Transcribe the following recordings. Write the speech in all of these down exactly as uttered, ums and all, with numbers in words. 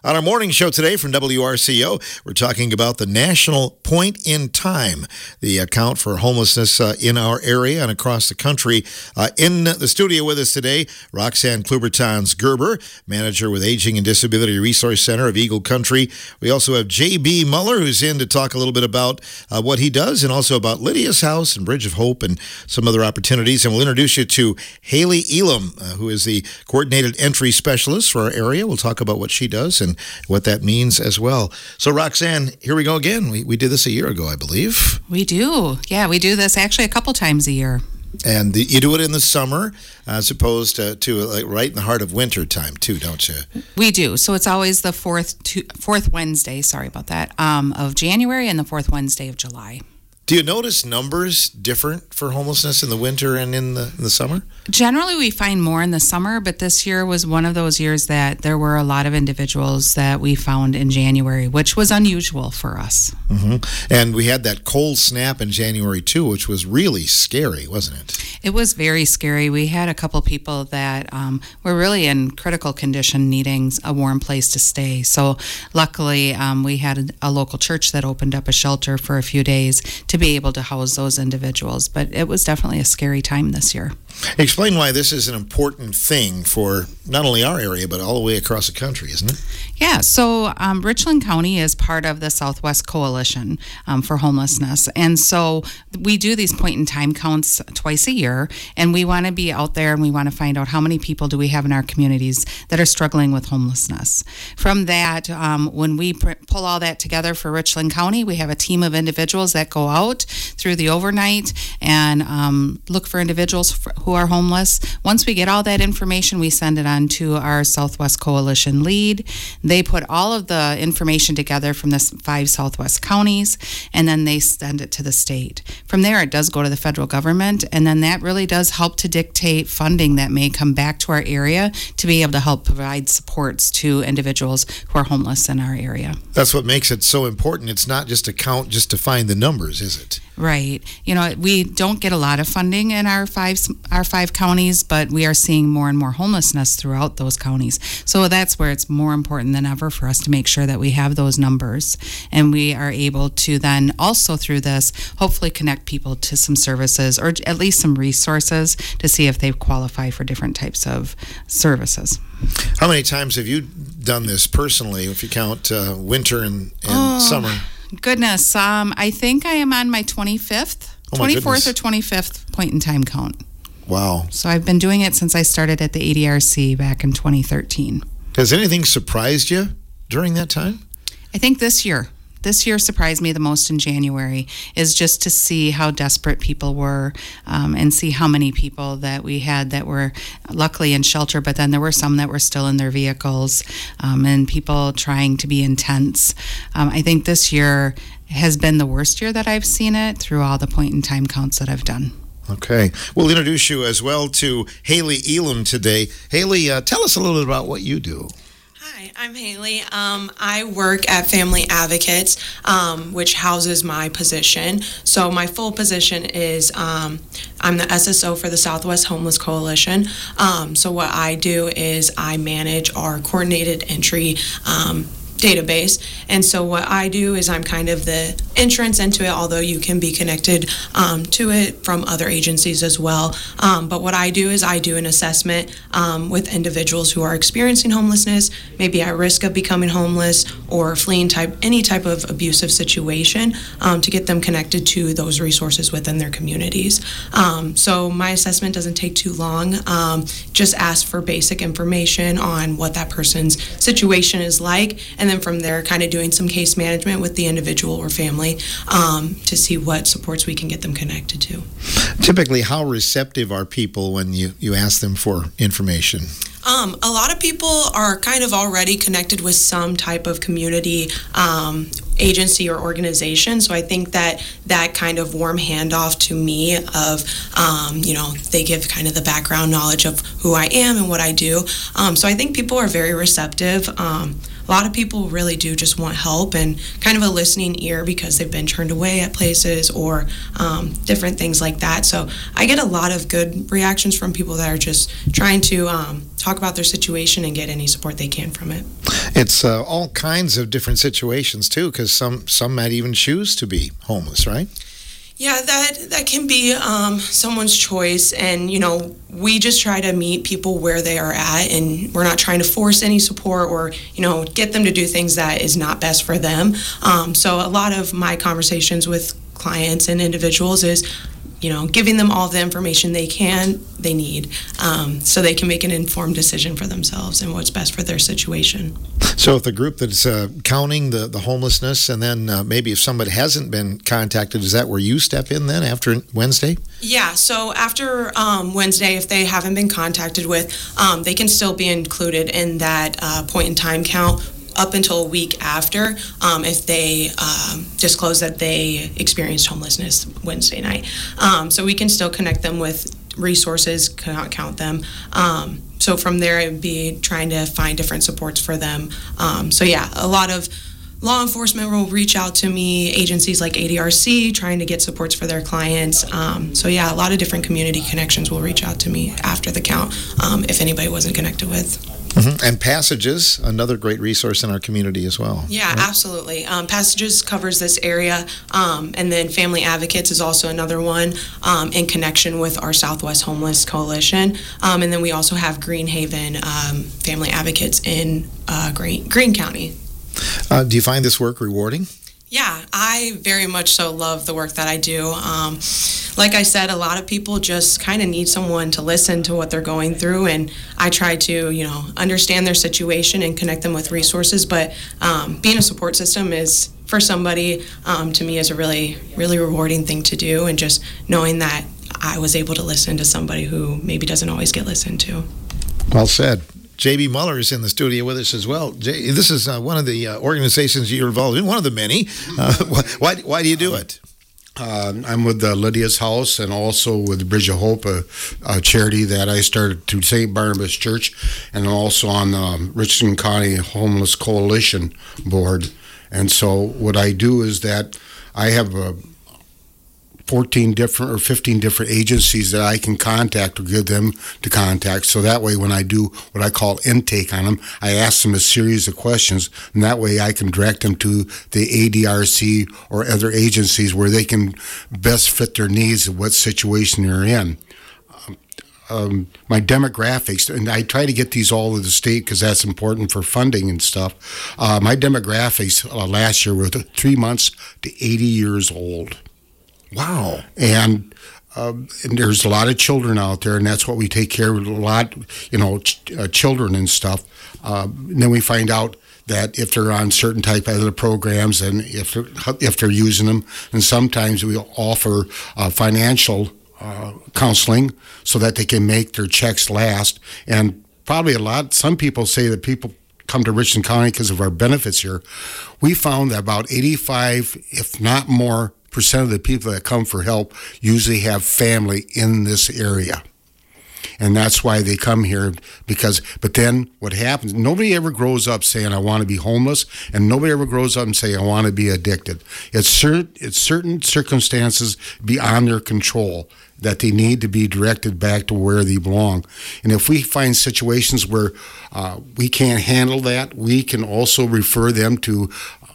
On our morning show today from W R C O, we're talking about the National Point in Time, the account for homelessness uh, in our area and across the country. Uh, in the studio with us today, Roxanne Klubertans Gerber, manager with Aging and Disability Resource Center of Eagle Country. We also have J B Muller, who's in to talk a little bit about uh, what he does and also about Lydia's House and Bridge of Hope and some other opportunities. And we'll introduce you to Haley Elam, uh, who is the Coordinated Entry Specialist for our area. We'll talk about what she does and what that means as well. So, Roxanne, here we go again. We we did this a year ago, I believe. We do. Yeah, we do this actually a couple times a year. And the, you do it in the summer as opposed to, to like right in the heart of winter time, too, don't you? We do. So it's always the fourth to, fourth Wednesday, sorry about that, um, of January and the fourth Wednesday of July. Do you notice numbers different for homelessness in the winter and in the in the summer? Generally, we find more in the summer, but this year was one of those years that there were a lot of individuals that we found in January, which was unusual for us. Mm-hmm. And we had that cold snap in January, too, which was really scary, wasn't it? It was very scary. We had a couple people that um, were really in critical condition, needing a warm place to stay. So luckily, um, we had a, a local church that opened up a shelter for a few days to be able to house those individuals. But it was definitely a scary time this year. Explain why this is an important thing for not only our area, but all the way across the country, isn't it? Yeah, so um, Richland County is part of the Southwest Coalition um, for Homelessness. And so we do these point-in-time counts twice a year, and we want to be out there and we want to find out how many people do we have in our communities that are struggling with homelessness. From that, um, when we pr- pull all that together for Richland County, we have a team of individuals that go out through the overnight and um, look for individuals for, who are homeless. Once we get all that information, we send it on to our Southwest Coalition lead. They put all of the information together from the five Southwest counties, and then they send it to the state. From there, it does go to the federal government, and then that really does help to dictate funding that may come back to our area to be able to help provide supports to individuals who are homeless in our area. That's what makes it so important. It's not just a count just to find the numbers, is it? Right. You know, we don't get a lot of funding in our five our five counties, but we are seeing more and more homelessness throughout those counties. So that's where it's more important than ever for us to make sure that we have those numbers, and we are able to then also through this hopefully connect people to some services or at least some resources to see if they qualify for different types of services. How many times have you done this personally, if you count uh, winter and, and oh. summer? Goodness, um, I think I am on my twenty-fifth, oh my twenty-fourth goodness. or twenty-fifth point in time count. Wow. So I've been doing it since I started at the A D R C back in twenty thirteen. Has anything surprised you during that time? I think this year. This year surprised me the most in January is just to see how desperate people were um, and see how many people that we had that were luckily in shelter, but then there were some that were still in their vehicles um, and people trying to be in tents. Um, I think this year has been the worst year that I've seen it through all the point-in-time counts that I've done. Okay. We'll introduce you as well to Haley Elam today. Haley, uh, tell us a little bit about what you do. Hi, I'm Haley. Um, I work at Family Advocates, um, which houses my position. So my full position is um, I'm the S S O for the Southwest Homeless Coalition. Um, so what I do is I manage our coordinated entry um, database. And so what I do is I'm kind of the entrance into it, although you can be connected um, to it from other agencies as well. Um, but what I do is I do an assessment um, with individuals who are experiencing homelessness, maybe at risk of becoming homeless or fleeing type any type of abusive situation um, to get them connected to those resources within their communities. Um, so my assessment doesn't take too long. Um, just ask for basic information on what that person's situation is like, and then from there kind of doing some case management with the individual or family um, to see what supports we can get them connected to. Typically, how receptive are people when you, you ask them for information? Um, a lot of people are kind of already connected with some type of community um, agency or organization. So I think that that kind of warm handoff to me of, um, you know, they give kind of the background knowledge of who I am and what I do. Um, so I think people are very receptive. Um, a lot of people really do just want help and kind of a listening ear because they've been turned away at places or um, different things like that. So I get a lot of good reactions from people that are just trying to um, talk about their situation and get any support they can from it. It's uh, all kinds of different situations too, because some some might even choose to be homeless, right? Yeah, that that can be um, someone's choice, and you know, we just try to meet people where they are at, and we're not trying to force any support or you know get them to do things that is not best for them. Um, so a lot of my conversations with clients and individuals is, you know, giving them all the information they can, they need, um, so they can make an informed decision for themselves and what's best for their situation. So if the group that's uh, counting the, the homelessness, and then uh, maybe if somebody hasn't been contacted, is that where you step in then after Wednesday? Yeah, so after um, Wednesday, if they haven't been contacted with, um, they can still be included in that uh, point in time count up until a week after, um, if they um, disclose that they experienced homelessness Wednesday night. Um, so we can still connect them with resources, cannot count them. Um, so from there, it would be trying to find different supports for them. Um, so yeah, a lot of law enforcement will reach out to me, agencies like A D R C, trying to get supports for their clients. Um, so yeah, a lot of different community connections will reach out to me after the count, um, if anybody wasn't connected with. Mm-hmm. And Passages, another great resource in our community as well. Yeah, right? Absolutely. Um, Passages covers this area, um, and then Family Advocates is also another one um, in connection with our Southwest Homeless Coalition. Um, and then we also have Greenhaven um, Family Advocates in uh, Green, Greene County. Uh, do you find this work rewarding? Yeah, I very much so love the work that I do. Um, like I said, a lot of people just kind of need someone to listen to what they're going through, and I try to, you know, understand their situation and connect them with resources. But um, being a support system is, for somebody, um, to me, is a really, really rewarding thing to do, and just knowing that I was able to listen to somebody who maybe doesn't always get listened to. Well said. J B Muller is in the studio with us as well. Jay, this is uh, one of the uh, organizations you're involved in, one of the many. Uh, why, why do you do it? Uh, I'm with uh, Lydia's House and also with Bridge of Hope, a, a charity that I started to Saint Barnabas Church, and also on the um, Richland County Homeless Coalition Board. And so what I do is that I have a fourteen different or fifteen different agencies that I can contact or give them to contact. So that way when I do what I call intake on them, I ask them a series of questions, and that way I can direct them to the A D R C or other agencies where they can best fit their needs of what situation they're in. Um, my demographics, and I try to get these all to the state because that's important for funding and stuff. Uh, my demographics uh, last year were three months to eighty years old. Wow. And, uh, and there's a lot of children out there, and that's what we take care of, a lot, you know, ch- uh, children and stuff. Uh, and then we find out that if they're on certain type of other programs and if they're, if they're using them, and sometimes we offer uh, financial uh, counseling so that they can make their checks last. And probably a lot, some people say that people come to Richland County because of our benefits here. We found that about eighty-five, if not more, percent of the people that come for help usually have family in this area. And that's why they come here, because, but then what happens, nobody ever grows up saying, I want to be homeless, and nobody ever grows up and say, I want to be addicted. It's certain, it's certain circumstances beyond their control that they need to be directed back to where they belong. And if we find situations where uh, we can't handle that, we can also refer them to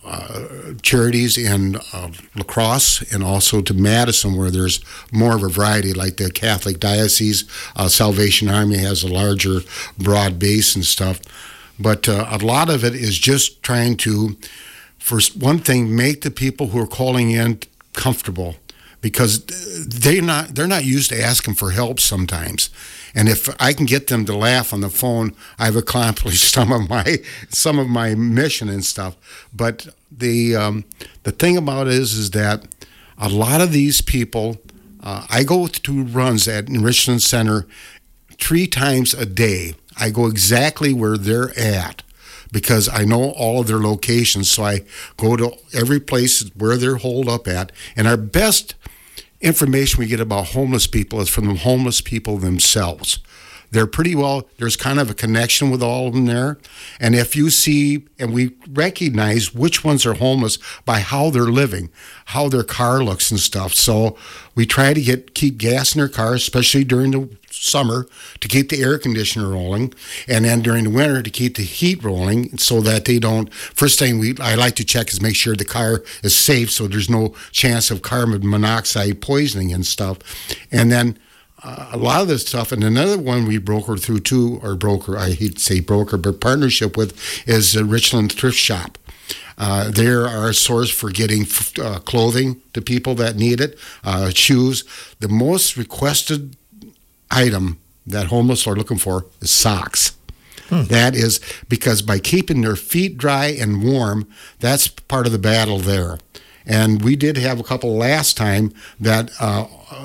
Uh, charities in uh, La Crosse and also to Madison, where there's more of a variety, like the Catholic Diocese. uh, Salvation Army has a larger broad base and stuff. But uh, a lot of it is just trying to, for one thing, make the people who are calling in comfortable, because they're not they're not used to asking for help sometimes. And if I can get them to laugh on the phone, I've accomplished some of my some of my mission and stuff. But the um, the thing about it is is that a lot of these people, uh, I go to runs at Richland Center three times a day. I go exactly where they're at, because I know all of their locations. So I go to every place where they're holed up at. And our best information we get about homeless people is from the homeless people themselves. they're pretty well, there's kind of a connection with all of them there. And if you see, and we recognize which ones are homeless by how they're living, how their car looks and stuff. So we try to get keep gas in their car, especially during the summer, to keep the air conditioner rolling, and then during the winter to keep the heat rolling, so that they don't. First thing we I like to check is make sure the car is safe, so there's no chance of carbon monoxide poisoning and stuff. And then uh, a lot of this stuff, and another one we broker through too, or broker, I hate to say broker, but partnership with, is the Richland Thrift Shop. Uh, they are a source for getting uh, clothing to people that need it, uh, shoes. The most requested item that homeless are looking for is socks. Hmm. That is because by keeping their feet dry and warm, that's part of the battle there. And we did have a couple last time that uh,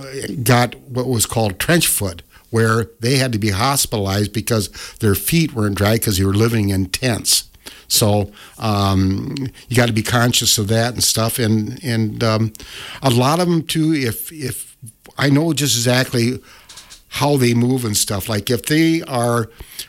got what was called trench foot, where they had to be hospitalized because their feet weren't dry because they were living in tents. So um, you got to be conscious of that and stuff. And and um, a lot of them too, if if I know just exactly how they move and stuff. Like if they are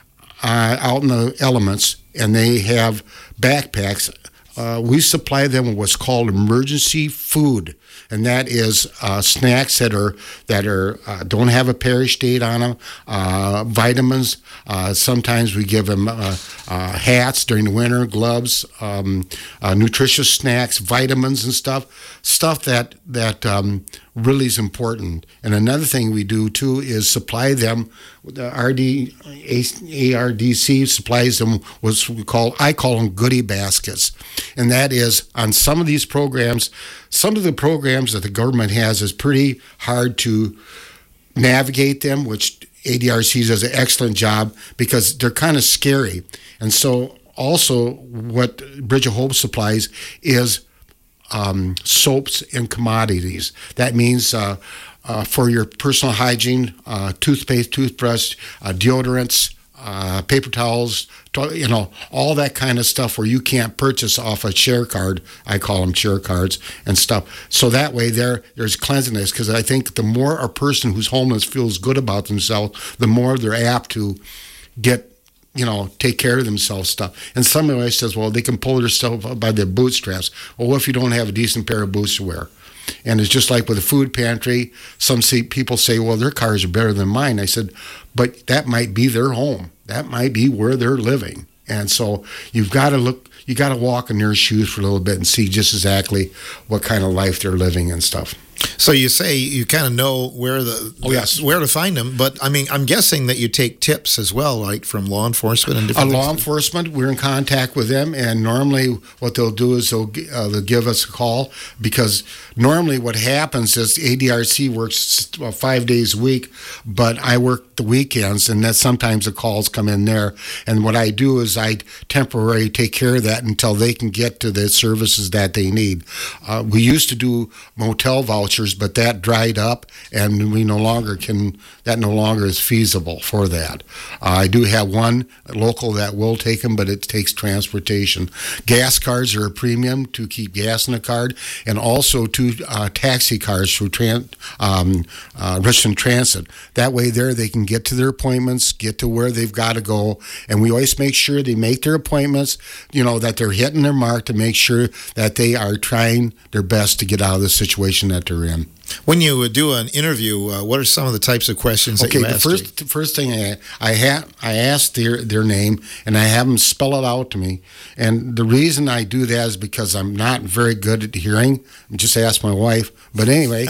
uh, out in the elements and they have backpacks, uh, we supply them with what's called emergency food, and that is uh, snacks that are that are uh, don't have a perish date on them, uh, vitamins. Uh, sometimes we give them uh, uh, hats during the winter, gloves, um, uh, nutritious snacks, vitamins and stuff. Stuff that that um, really is important. And another thing we do too is supply them. The R D A R D C supplies them what we call I call them goodie baskets, and that is on some of these programs. Some of the programs that the government has is pretty hard to navigate them, which A D R C does an excellent job because they're kind of scary. And so also what Bridge of Hope supplies is um, soaps and commodities. That means uh, uh, for your personal hygiene, uh, toothpaste, toothbrush, uh, deodorants, uh, paper towels, to, you know, all that kind of stuff where you can't purchase off a share card. I call them share cards and stuff. So that way there, there's cleanliness, because I think the more a person who's homeless feels good about themselves, the more they're apt to get, you know, take care of themselves stuff. And somebody says, well, they can pull themselves up by their bootstraps. Well, what if you don't have a decent pair of boots to wear? And it's just like with a food pantry. Some see, people say, well, their cars are better than mine. I said, but that might be their home. That might be where they're living. And so you've got to look, you got to walk in their shoes for a little bit and see just exactly what kind of life they're living and stuff. So you say you kind of know where the oh, yes. where to find them, but I mean, I'm guessing that you take tips as well, right, from law enforcement and different uh, law things? enforcement. We're in contact with them, and normally what they'll do is they'll uh, they'll give us a call, because normally what happens is A D R C works uh, five days a week, but I work the weekends, and that sometimes the calls come in there. And what I do is I temporarily take care of that until they can get to the services that they need. Uh, we used to do motel vouchers, but that dried up, and we no longer can, that no longer is feasible for that. Uh, I do have one local that will take them, but it takes transportation. Gas cards are a premium to keep gas in the card, and also two uh, taxi cars through tran- um, uh, Richland Transit. That way there they can get to their appointments, get to where they've got to go, and we always make sure they make their appointments, you know, that they're hitting their mark to make sure that they are trying their best to get out of the situation that they're in. When you do an interview, uh, what are some of the types of questions that okay, you ask? Okay, the first, the first thing I I, ha- I ask their, their name, and I have them spell it out to me. And the reason I do that is because I'm not very good at hearing. Just ask my wife. But anyway,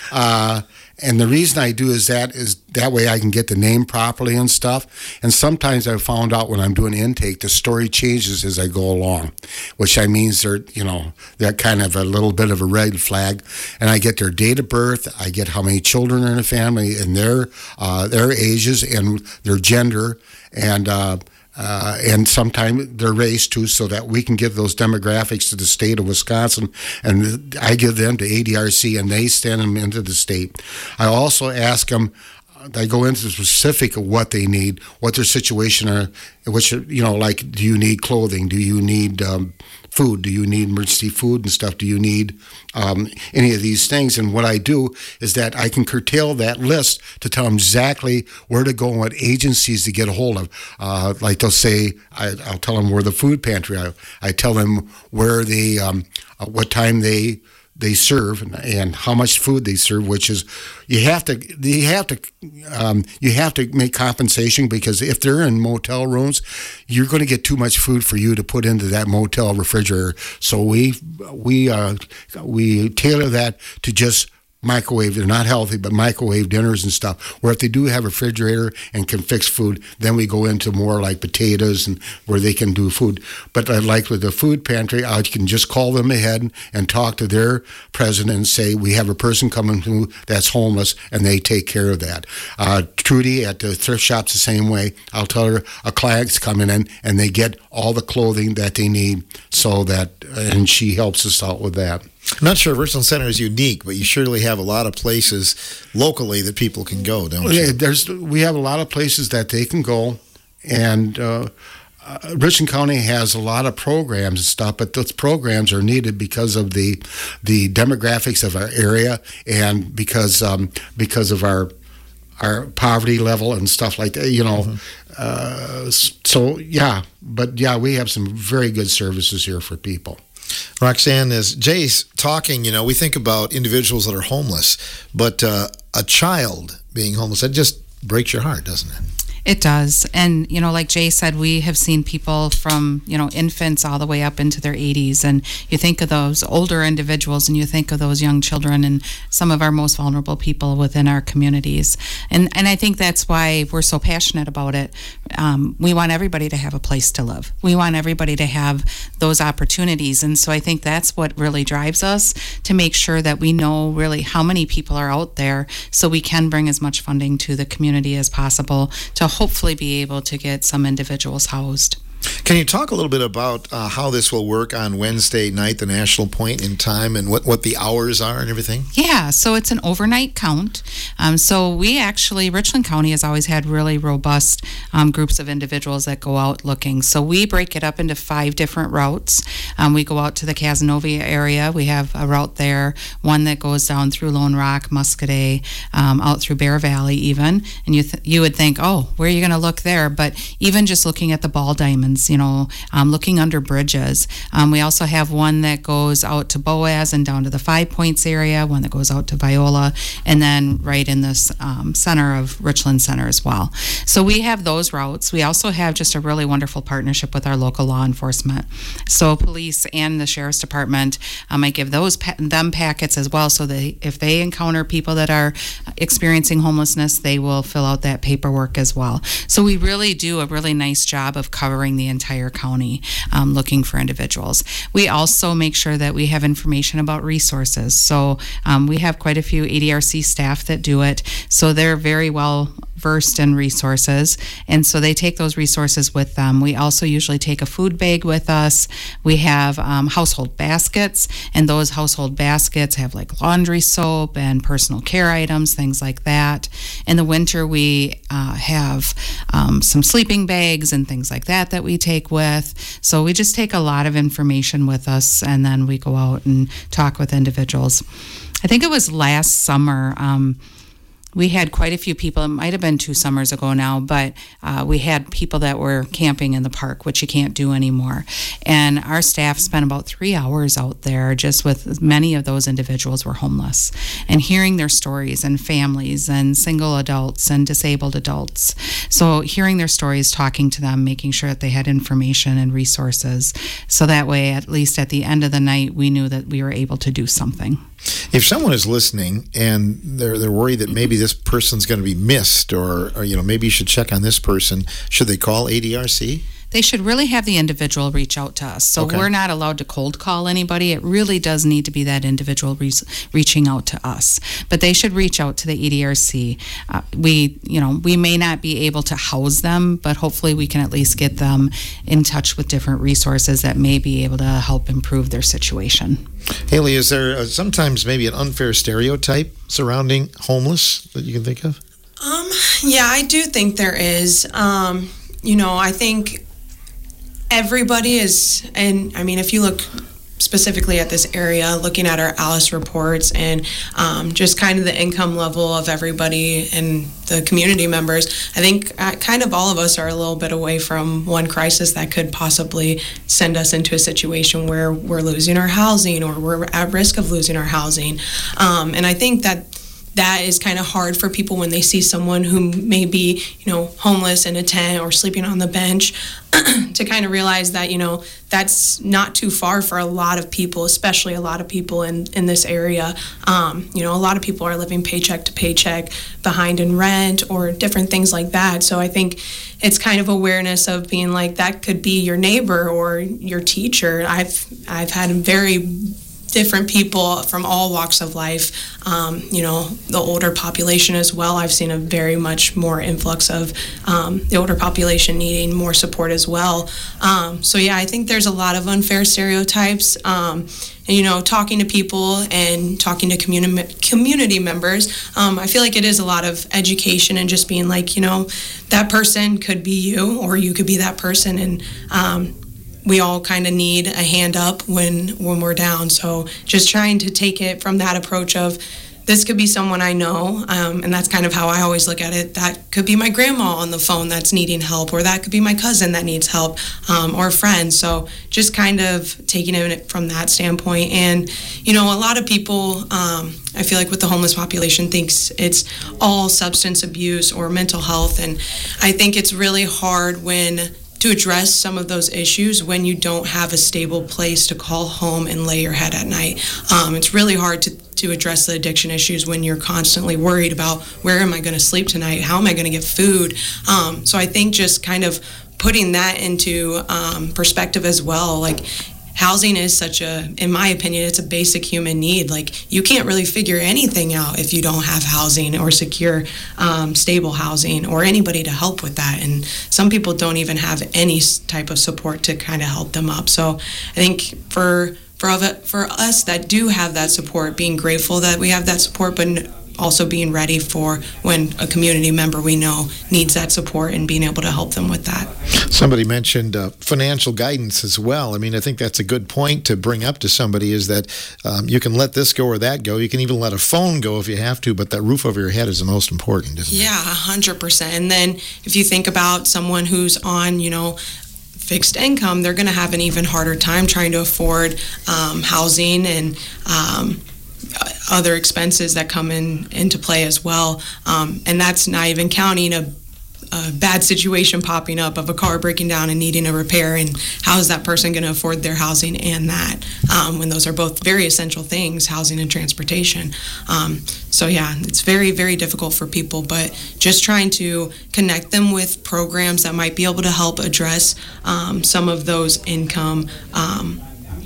uh, and the reason I do is that is that way I can get the name properly and stuff. And sometimes I've found out when I'm doing intake, the story changes as I go along, which I means they're, you know, they're kind of a little bit of a red flag. And I get their date of birth, I get how many children are in the family and their uh, their ages and their gender, and uh, uh, and sometimes their race too, so that we can give those demographics to the state of Wisconsin, and I give them to A D R C, and they send them into the state. I also ask them I go into the specific of what they need, what their situation are, which, you know, like, do you need clothing? Do you need um, food? Do you need emergency food and stuff? Do you need um, any of these things? And what I do is that I can curtail that list to tell them exactly where to go and what agencies to get a hold of. Uh, like they'll say, I, I'll tell them where the food pantry. I, I tell them where they, um, uh, what time they. they serve and, and how much food they serve, which is you have to you have to um, you have to make compensation, because if they're in motel rooms, you're going to get too much food for you to put into that motel refrigerator. So we we uh, we tailor that to just microwave. They're not healthy, but microwave dinners and stuff, where if they do have a refrigerator and can fix food, then we go into more like potatoes and where they can do food. But I like with the food pantry, I can just call them ahead and talk to their president and say, we have a person coming through that's homeless, and they take care of that. Uh, Trudy at the thrift shop's the same way. I'll tell her a client's coming in and they get all the clothing that they need, so that, and she helps us out with that. I'm not sure if Richland Center is unique, but you surely have a lot of places locally that people can go, don't you? Yeah, there's, we have a lot of places that they can go, and uh, uh, Richland County has a lot of programs and stuff, but those programs are needed because of the the demographics of our area, and because um, because of our our poverty level and stuff like that, you know. Mm-hmm. Uh, so, yeah, but yeah, we have some very good services here for people. Roxanne, as Jay's talking, you know, we think about individuals that are homeless, but uh, a child being homeless, that just breaks your heart, doesn't it? It does. And, you know, like Jay said, we have seen people from, you know, infants all the way up into their eighties. And you think of those older individuals and you think of those young children and some of our most vulnerable people within our communities. And and I think that's why we're so passionate about it. Um, we want everybody to have a place to live. We want everybody to have those opportunities. And so I think that's what really drives us, to make sure that we know really how many people are out there, so we can bring as much funding to the community as possible to hopefully be able to get some individuals housed. Can you talk a little bit about uh, how this will work on Wednesday night, the National Point in Time, and what, what the hours are and everything? Yeah, so it's an overnight count. Um, so we actually, Richland County has always had really robust um, groups of individuals that go out looking. So we break it up into five different routes. Um, we go out to the Casanova area. We have a route there, one that goes down through Lone Rock, Muscadet, um, out through Bear Valley even. And you th- you would think, oh, where are you going to look there? But even just looking at the Ball Diamonds, you know, um, looking under bridges. Um, we also have one that goes out to Boaz and down to the Five Points area, one that goes out to Viola, and then right in this um, center of Richland Center as well. So we have those routes. We also have just a really wonderful partnership with our local law enforcement. So police and the sheriff's department, um, I give those pa- them packets as well, so that if they encounter people that are experiencing homelessness, they will fill out that paperwork as well. So we really do a really nice job of covering the entire county, um, looking for individuals. We also make sure that we have information about resources. So um, we have quite a few A D R C staff that do it, so they're very well versed in resources, and so they take those resources with them. We also usually take a food bag with us. We have um, household baskets, and those household baskets have like laundry soap and personal care items, things like that. In the winter, we uh, have um, some sleeping bags and things like that that we take with. So we just take a lot of information with us, and then we go out and talk with individuals. I think it was last summer, um, we had quite a few people. It might have been two summers ago now, but uh, we had people that were camping in the park, which you can't do anymore. And our staff spent about three hours out there just with many of those individuals were homeless, and hearing their stories, and families and single adults and disabled adults. So hearing their stories, talking to them, making sure that they had information and resources. So that way, at least at the end of the night, we knew that we were able to do something. If someone is listening and they're they're worried that maybe this person's going to be missed, or, or you know, maybe you should check on this person, should they call A D R C? They should really have the individual reach out to us. So okay. We're not allowed to cold call anybody. It really does need to be that individual re- reaching out to us. But they should reach out to the A D R C. Uh, we, you know, we may not be able to house them, but hopefully we can at least get them in touch with different resources that may be able to help improve their situation. Haley, is there uh, sometimes maybe an unfair stereotype surrounding homeless that you can think of? Um, yeah, I do think there is. Um, you know, I think everybody is, and I mean, if you look specifically at this area, looking at our ALICE reports and um, just kind of the income level of everybody and the community members, I think uh, kind of all of us are a little bit away from one crisis that could possibly send us into a situation where we're losing our housing or we're at risk of losing our housing. Um, and I think that that is kind of hard for people when they see someone who may be, you know, homeless in a tent or sleeping on the bench to kind of realize that, you know, that's not too far for a lot of people, especially a lot of people in, in this area. Um, you know, a lot of people are living paycheck to paycheck, behind in rent or different things like that. So I think it's kind of awareness of being like, that could be your neighbor or your teacher. I've I've had very different people from all walks of life, um, you know, the older population as well. I've seen a very much more influx of um, the older population needing more support as well. Um, so yeah, I think there's a lot of unfair stereotypes. Um, and, you know, talking to people and talking to community community members, um, I feel like it is a lot of education and just being like, you know, that person could be you or you could be that person. And um, we all kind of need a hand up when when we're down. So just trying to take it from that approach of, this could be someone I know, um, and that's kind of how I always look at it. That could be my grandma on the phone that's needing help, or that could be my cousin that needs help, um, or a friend. So just kind of taking it from that standpoint. And, you know, a lot of people, um, I feel like with the homeless population, thinks it's all substance abuse or mental health. And I think it's really hard when to address some of those issues when you don't have a stable place to call home and lay your head at night. Um, it's really hard to, to address the addiction issues when you're constantly worried about, where am I going to sleep tonight? How am I going to get food? Um, so I think just kind of putting that into um, perspective as well, like, housing is such a, in my opinion, it's a basic human need. Like, you can't really figure anything out if you don't have housing or secure, um, stable housing or anybody to help with that. And some people don't even have any type of support to kind of help them up. So I think for for for us that do have that support, being grateful that we have that support, but also being ready for when a community member we know needs that support and being able to help them with that. Somebody mentioned uh, financial guidance as well. I mean, I think that's a good point to bring up to somebody, is that um, you can let this go or that go. You can even let a phone go if you have to, but that roof over your head is the most important, isn't yeah, it? Yeah, one hundred percent. And then if you think about someone who's on, you know, fixed income, they're going to have an even harder time trying to afford um, housing and um, other expenses that come in into play as well. Um, and that's not even counting a, a bad situation popping up of a car breaking down and needing a repair. And how is that person going to afford their housing and that, um, when those are both very essential things, housing and transportation. Um, so yeah, it's very, very difficult for people, but just trying to connect them with programs that might be able to help address um, some of those income um,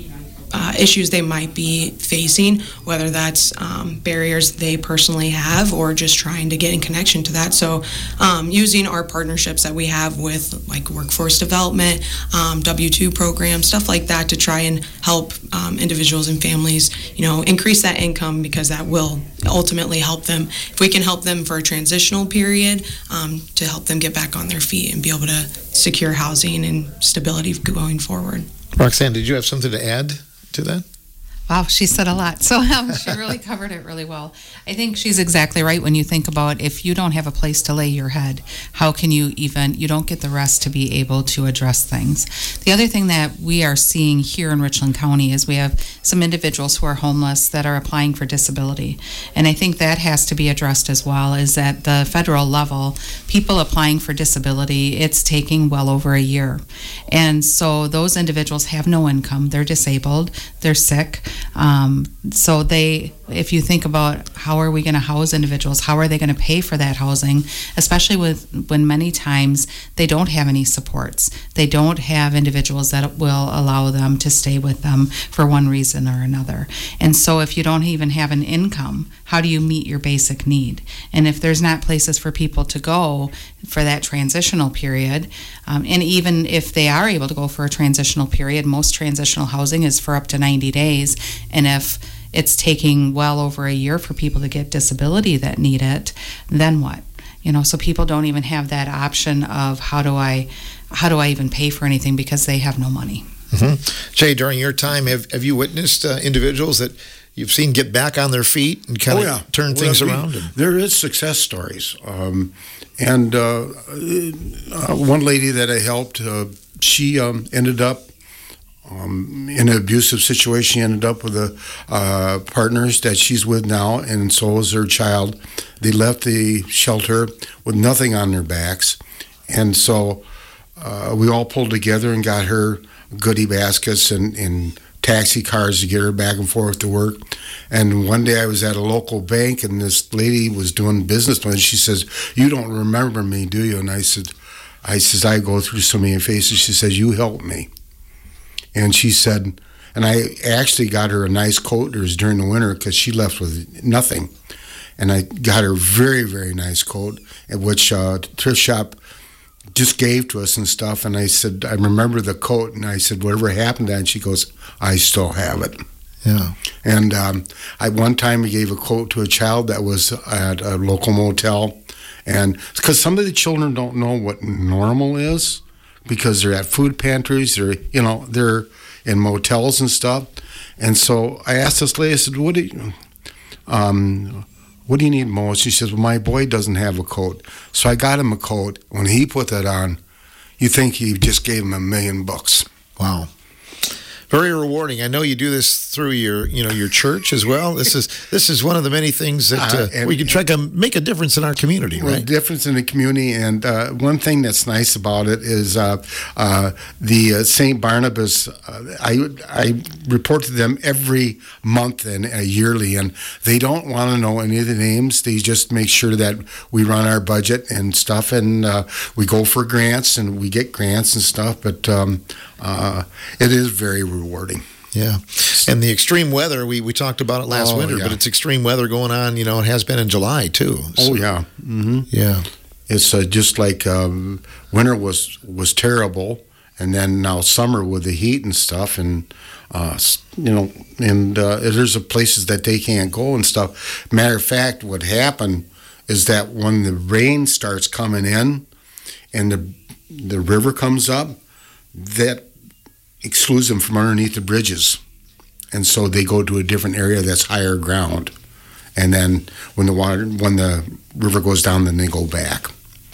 Uh, issues they might be facing, whether that's um, barriers they personally have or just trying to get in connection to that. So um, using our partnerships that we have with like workforce development, um, W two programs, stuff like that, to try and help um, individuals and families, you know, increase that income, because that will ultimately help them. If we can help them for a transitional period, um, to help them get back on their feet and be able to secure housing and stability going forward. Roxanne, did you have something to add to that? Wow, she said a lot. So um, she really covered it really well. I think she's exactly right when you think about, if you don't have a place to lay your head, how can you even, you don't get the rest to be able to address things. The other thing that we are seeing here in Richland County is we have some individuals who are homeless that are applying for disability. And I think that has to be addressed as well, is at the federal level, people applying for disability, it's taking well over a year. And so those individuals have no income. They're disabled. They're sick. Um, so they, if you think about how are we going to house individuals, how are they going to pay for that housing, especially with when many times they don't have any supports. They don't have individuals that will allow them to stay with them for one reason or another. And so if you don't even have an income, how do you meet your basic need? And if there's not places for people to go for that transitional period, um, and even if they are able to go for a transitional period, most transitional housing is for up to ninety days. And if it's taking well over a year for people to get disability that need it, then what? you know, so people don't even have that option of how do I, how do I even pay for anything because they have no money. Mm-hmm. Jay, during your time, have, have you witnessed uh, individuals that you've seen get back on their feet and kind Oh, of yeah. turn Well, things we- around? And, There is success stories. Um, and uh, uh, one lady that I helped, uh, she um, ended up um, in an abusive situation. She ended up with the uh, partners that she's with now, and so is her child. They left the shelter with nothing on their backs. And so uh, we all pulled together and got her goodie baskets and, and taxi cars to get her back and forth to work. And one day I was at a local bank, and this lady was doing business plans. She says, "You don't remember me, do you?" And I said, I says, "I go through so many faces." She says, "You helped me." And she said, and I actually got her a nice coat. It was during the winter because she left with nothing. And I got her a very, very nice coat, which uh, thrift shop just gave to us and stuff. And I said, I remember the coat, and I said, "Whatever happened to that?" And she goes, "I still have it." yeah. And um, I one time we gave a coat to a child that was at a local motel, and because some of the children don't know what normal is, because they're at food pantries, they're you know they're in motels and stuff. And so I asked this lady, I said, "What do you, um, what do you need most?" She says, "Well, my boy doesn't have a coat." So I got him a coat. When he put that on, you think he just gave him a million bucks. Wow. Very rewarding. I know you do this through your, you know, your church as well. This is this is one of the many things that uh, Uh, and- we can try to make a difference in our community, Well, right? difference in the community, and uh, one thing that's nice about it is uh, uh, the uh, Saint Barnabas. Uh, I I report to them every month and uh, yearly, and they don't want to know any of the names. They just make sure that we run our budget and stuff, and uh, we go for grants and we get grants and stuff. But um, uh, it is very rewarding. Yeah. And the extreme weather, we, we talked about it last Oh, winter, yeah. but it's extreme weather going on, you know, it has been in July too. So, Oh yeah. Mm-hmm. yeah. It's uh, just like um, winter was was terrible, and then now summer with the heat and stuff, and uh, s- you know, and uh, there's a places that they can't go and stuff. Matter of fact, what happened is that when the rain starts coming in, and the the river comes up, that excludes them from underneath the bridges, and so they go to a different area that's higher ground. And then when the water, when the river goes down, then they go back.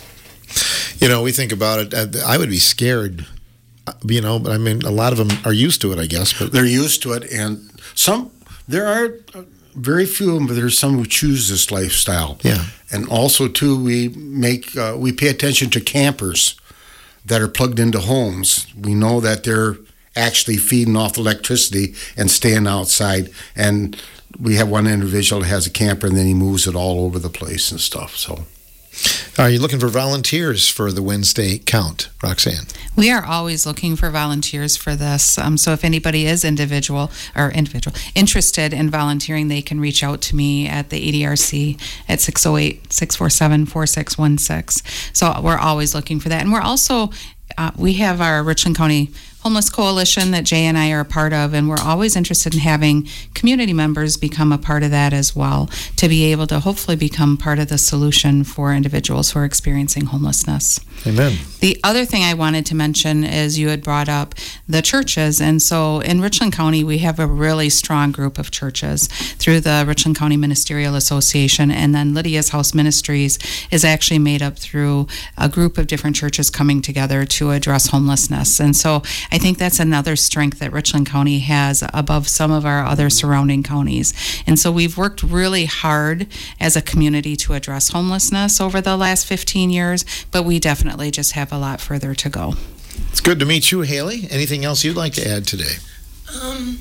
You know, we think about it, uh, I would be scared, uh, you know, but I mean, a lot of them are used to it, I guess. But They're used to it, and some there are uh, very few of them, but there's some who choose this lifestyle. Yeah. And also too, we make uh, we pay attention to campers that are plugged into homes. We know that they're actually feeding off electricity and staying outside. And we have one individual that has a camper, and then he moves it all over the place and stuff. So. are you looking for volunteers for the Wednesday count, Roxanne? We are always looking for volunteers for this. Um, so if anybody is individual or individual interested in volunteering, they can reach out to me at the A D R C at six oh eight, six four seven, four six one six. So we're always looking for that. And we're also, uh, we have our Richland County Homeless Coalition that Jay and I are a part of, and we're always interested in having community members become a part of that as well, to be able to hopefully become part of the solution for individuals who are experiencing homelessness. Amen. The other thing I wanted to mention is you had brought up the churches. And so in Richland County, we have a really strong group of churches through the Richland County Ministerial Association. And then Lydia's House Ministries is actually made up through a group of different churches coming together to address homelessness. And so I think that's another strength that Richland County has above some of our other surrounding counties. And so we've worked really hard as a community to address homelessness over the last fifteen years, but we definitely just have a lot further to go. It's good to meet you, Haley. Anything else you'd like to add today? Um,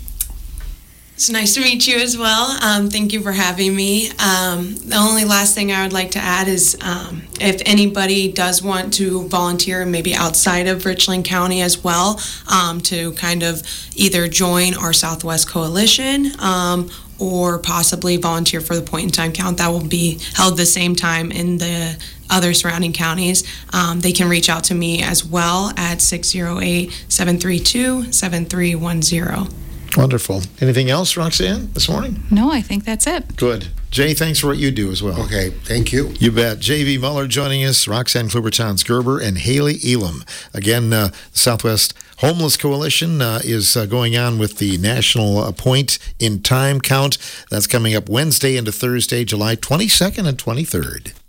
it's nice to meet you as well. Um, thank you for having me. Um, the only last thing I would like to add is um, if anybody does want to volunteer, maybe outside of Richland County as well, um, to kind of either join our Southwest Coalition um, or possibly volunteer for the point in time count that will be held the same time in the other surrounding counties, um, they can reach out to me as well at six oh eight, seven three two, seven three one zero. Wonderful. Anything else, Roxanne, this morning? No, I think that's it. Good. Jay, thanks for what you do as well. Okay, thank you. You bet. J V Muller joining us, Roxanne Kluber-Towns Gerber, and Haley Elam. Again, uh, Southwest Homeless Coalition uh, is uh, going on with the National uh, Point in Time count. That's coming up Wednesday into Thursday, July twenty-second and twenty-third.